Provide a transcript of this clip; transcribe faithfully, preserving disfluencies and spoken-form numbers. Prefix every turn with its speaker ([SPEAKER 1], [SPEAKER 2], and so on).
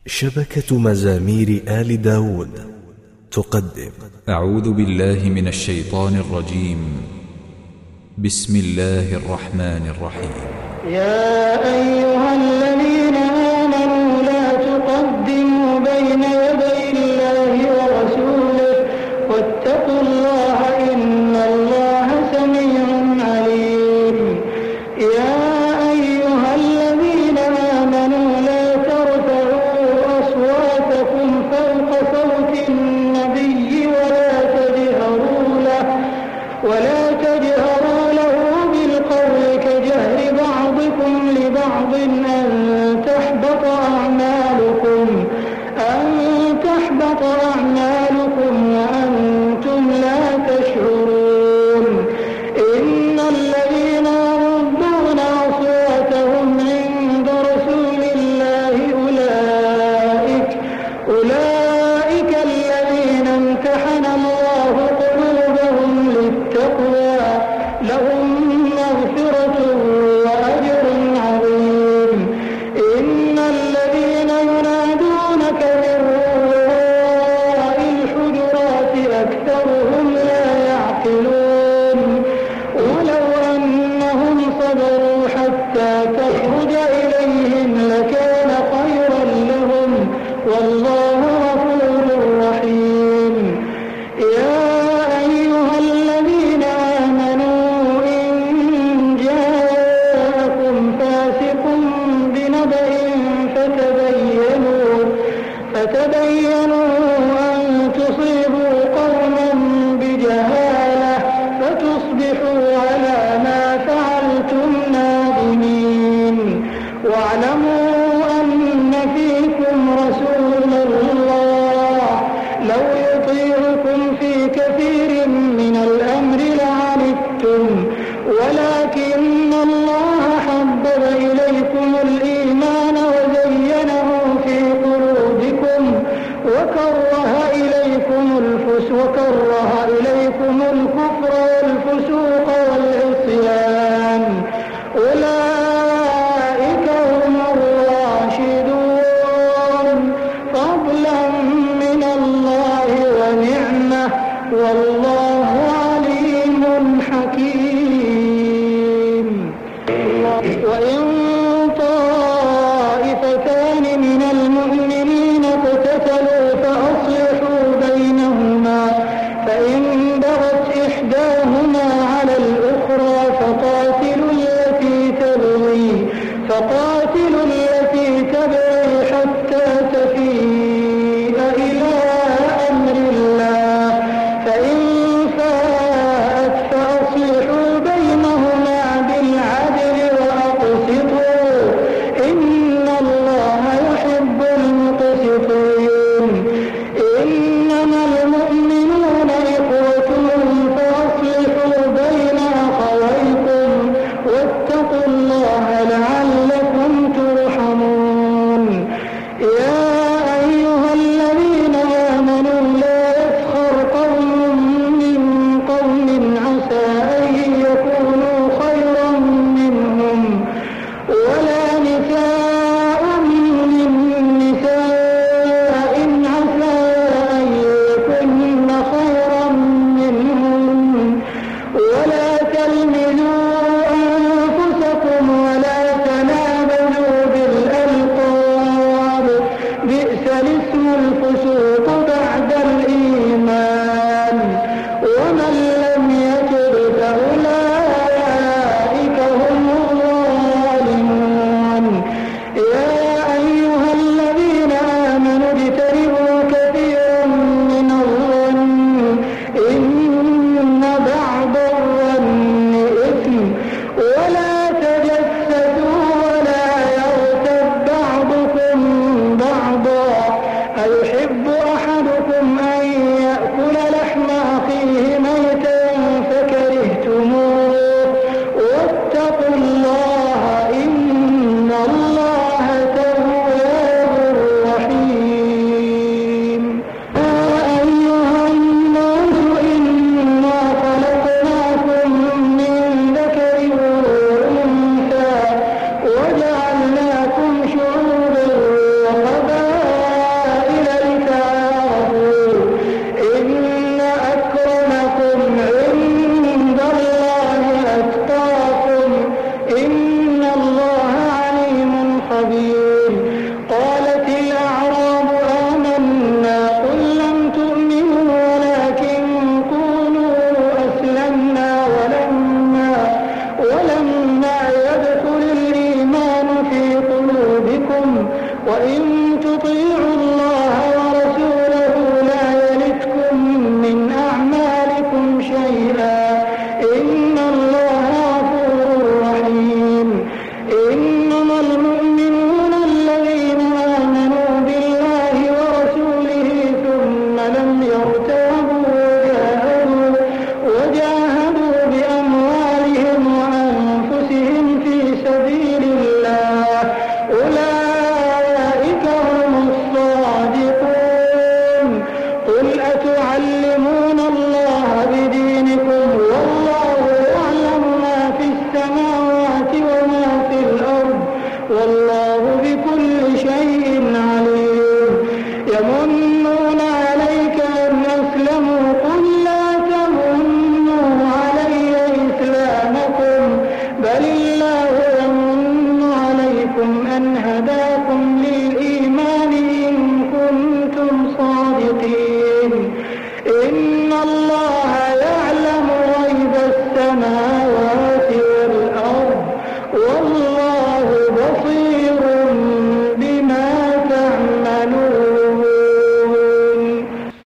[SPEAKER 1] شبكة مزامير آل داود تقدم.
[SPEAKER 2] أعوذ بالله من الشيطان الرجيم. بسم الله الرحمن الرحيم.
[SPEAKER 3] يا أيها الذين آمنوا لا تقدموا بين يدي الله ورسوله واتقوا الله إن الله سميع عليم. يا أيها الذين آمنوا لا ترفعوا أصواتكم فوق صوت النبي ولا تجهروا له ولا تجهروا له بالقول كجهر بعضكم لبعض أن تحبط أعمالكم أن تحبط أعمالكم وأنتم لا تشعرون. إن الذين يغضون أصواتهم عند رسول الله أولئك أولئك الذين امتحن الله قلوبهم للتقوى لهم مغفرة وأجر عظيم. إن الذين ينادونك من وراء الحجرات أكثرهم لا يعقلون. ولو أنهم صبروا حتى تخرج إليهم لكان خيرا لهم والله غفور رحيم. يا أيها الذين آمنوا إن جاءكم فاسق بنبأ فتبينوا فتبينوا أن تصيبوا قوما بجهالة فتصبحوا على ما فعلتم نادمين. واعلموا أن فيكم رسول الله لو يطيعكم في كثير من الأمر لعنتم ولكن الله حبب إليكم الإيمان وزينه في قلوبكم وكره إليكم الفسوق وكره إليكم الكفر والفسوق والعصيان أولئك هم الراشدون فضلا من الله ونعمة والله عليم حكيم. وإن طائفتان من المؤمنين اقتتلوا فأصلحوا بينهما فإن بغت إحداهما على الأخرى فقاتلوا التي تبغي فقاتلوا التي تبغي حتى تفيء إلى أمر الله فإن فاءت فأصلحوا بينهما بالعدل وأقسطوا إن الله يحب المقسطين. إنما المؤمنون إخوة فأصلحوا بين أخويكم واتقوا الله لعلكم ترحمون. يا أيها الذين آمنوا لا يسخر قوم من قوم عسى أن يكونوا خيرا منهم ولا نساء من نساء عسى أن يكن خيرا منهم ولا تلمزوا أنفسكم ولا تنابزوا بالألقاب بئس الاسم الفسوق بعد الإيمان ومن لم يتب فأولئك هم الظالمون. يا أيها الذين آمنوا اجتنبوا كثيرا من الظن إن بعض الظن إثم ولا تجسسوا ولا يغتب بعضكم بعضا أيحب أحدكم تطيعوا الله ورسوله لا يلتكم من أعمالكم شيئا إن الله غفور رحيم إنما المؤمنون الذين آمنوا بالله ورسوله ثم لم يرتابوا وجاهدوا, وجاهدوا بأموالهم وأنفسهم في سبيل الله أولئك هم الصادقون قل أتعلمون الله بدينكم والله يعلم ما في السماوات وما في الأرض والله